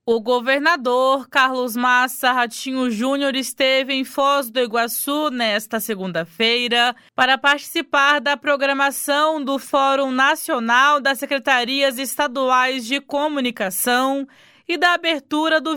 O governador Carlos Massa Ratinho Júnior esteve em Foz do Iguaçu nesta segunda-feira para participar da programação do Fórum Nacional das Secretarias Estaduais de Comunicação e da abertura do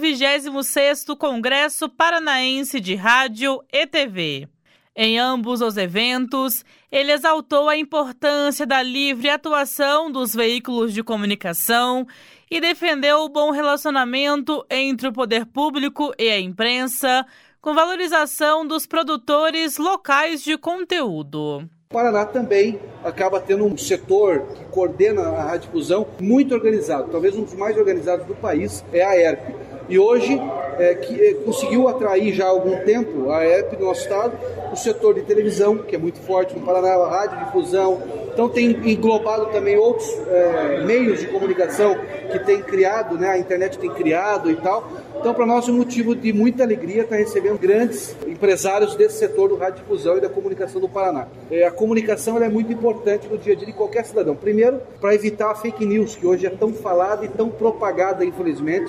26º Congresso Paranaense de Rádio e TV. Em ambos os eventos, ele exaltou a importância da livre atuação dos veículos de comunicação e defendeu o bom relacionamento entre o poder público e a imprensa, com valorização dos produtores locais de conteúdo. O Paraná também acaba tendo um setor que coordena a radiodifusão muito organizado, talvez um dos mais organizados do país, é a ERP. E hoje conseguiu atrair já há algum tempo a ERP do nosso estado, o setor de televisão, que é muito forte no Paraná, a radiodifusão. Então tem englobado também outros meios de comunicação que tem criado, né? A internet tem criado e tal. Então para nós é um motivo de muita alegria estar recebendo grandes empresários desse setor do radiodifusão e da comunicação do Paraná. A comunicação ela é muito importante no dia a dia de qualquer cidadão. Primeiro, para evitar a fake news, que hoje é tão falada e tão propagada, infelizmente,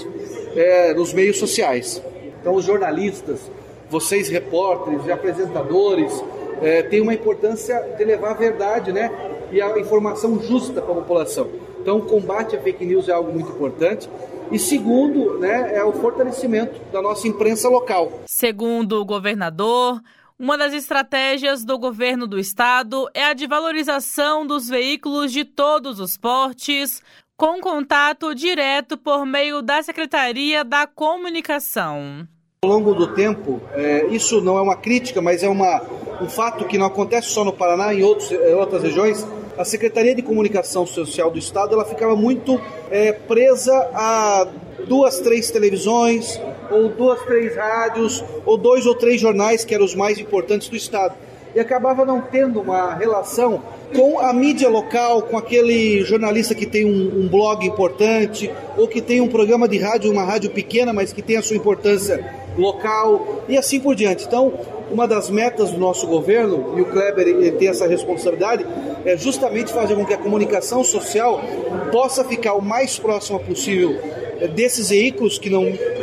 nos meios sociais. Então os jornalistas, vocês repórteres e apresentadores, têm uma importância de levar a verdade, né? E a informação justa para a população. Então o combate à fake news é algo muito importante. E segundo, né, é o fortalecimento da nossa imprensa local. Segundo o governador, uma das estratégias do governo do estado é a de valorização dos veículos de todos os portes, com contato direto por meio da Secretaria da Comunicação. Ao longo do tempo, isso não é uma crítica, mas é um fato que não acontece só no Paraná, em outras regiões. A Secretaria de Comunicação Social do Estado ela ficava muito presa a 2, 3 televisões, ou 2, 3 rádios, ou 2 ou 3 jornais, que eram os mais importantes do Estado. E acabava não tendo uma relação com a mídia local, com aquele jornalista que tem um blog importante, ou que tem um programa de rádio, uma rádio pequena, mas que tem a sua importância local, e assim por diante. Então, uma das metas do nosso governo, e o Kleber ele tem essa responsabilidade, é justamente fazer com que a comunicação social possa ficar o mais próxima possível desses veículos que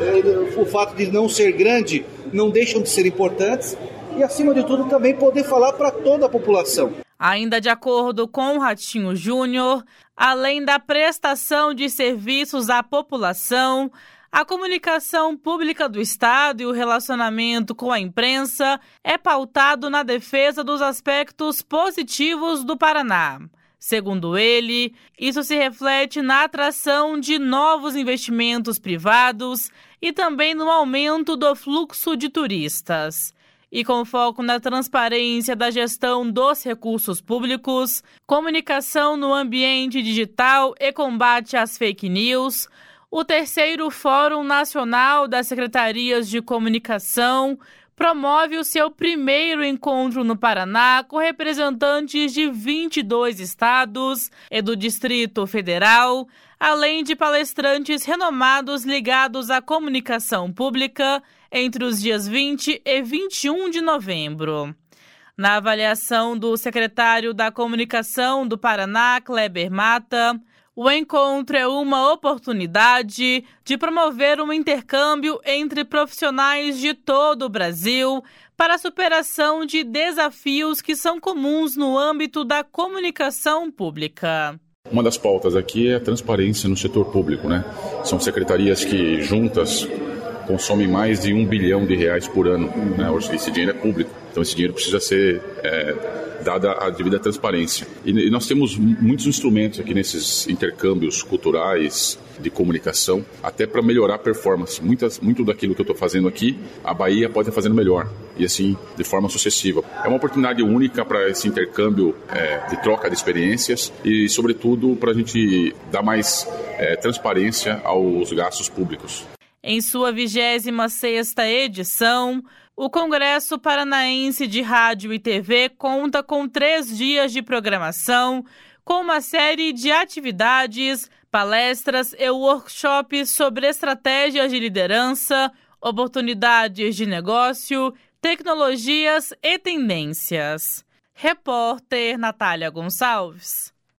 o fato de não ser grande, não deixam de ser importantes, e acima de tudo também poder falar para toda a população. Ainda de acordo com o Ratinho Júnior, além da prestação de serviços à população, a comunicação pública do Estado e o relacionamento com a imprensa é pautado na defesa dos aspectos positivos do Paraná. Segundo ele, isso se reflete na atração de novos investimentos privados e também no aumento do fluxo de turistas. E com foco na transparência da gestão dos recursos públicos, comunicação no ambiente digital e combate às fake news, o 3º Fórum Nacional das Secretarias de Comunicação promove o seu primeiro encontro no Paraná com representantes de 22 estados e do Distrito Federal, além de palestrantes renomados ligados à comunicação pública entre os dias 20 e 21 de novembro. Na avaliação do secretário da Comunicação do Paraná, Kleber Mata, o encontro é uma oportunidade de promover um intercâmbio entre profissionais de todo o Brasil para a superação de desafios que são comuns no âmbito da comunicação pública. Uma das pautas aqui é a transparência no setor público, né? São secretarias que juntas consomem mais de R$1 bilhão por ano, né? Esse dinheiro é público, então esse dinheiro precisa ser dada a devida transparência. E nós temos muitos instrumentos aqui nesses intercâmbios culturais de comunicação, até para melhorar a performance. Muito daquilo que eu estou fazendo aqui, a Bahia pode estar fazendo melhor, e assim, de forma sucessiva. É uma oportunidade única para esse intercâmbio de troca de experiências e, sobretudo, para a gente dar mais transparência aos gastos públicos. Em sua 26ª edição, o Congresso Paranaense de Rádio e TV conta com 3 dias de programação, com uma série de atividades, palestras e workshops sobre estratégias de liderança, oportunidades de negócio, tecnologias e tendências. Repórter Natália Gonçalves.